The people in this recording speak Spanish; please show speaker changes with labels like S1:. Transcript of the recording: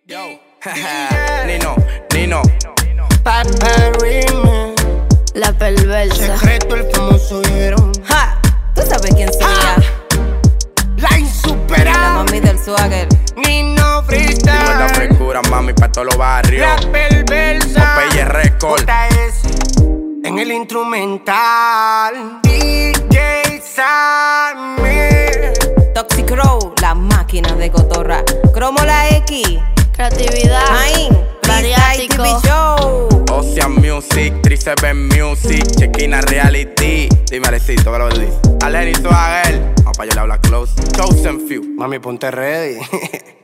S1: Yo, Nino,
S2: Paparime,
S3: La perversa.
S2: secreto el famoso vieron.
S3: Ja, tú sabes quién sería.
S2: La
S3: La
S2: insuperable
S3: mami del swagger.
S2: Nino
S1: dime la
S2: Freestyle.
S1: frescura, mami, pa' todos los barrios.
S2: La perversa
S1: Popeye Record.
S2: JS en el instrumental. DJ Sammy.
S3: Toxic Crow, la máquina de cotorra. Cromo la X.
S4: Creatividad,
S3: Main,
S4: Variático.
S3: TV Show.
S1: Ocean Music, 37 Music, Chequina Reality. Dime Alecito, ¿qué lo dices? Aleni Swagger. Vamos pa' allá le habla close. Chosen Few.
S2: Mami, ponte ready.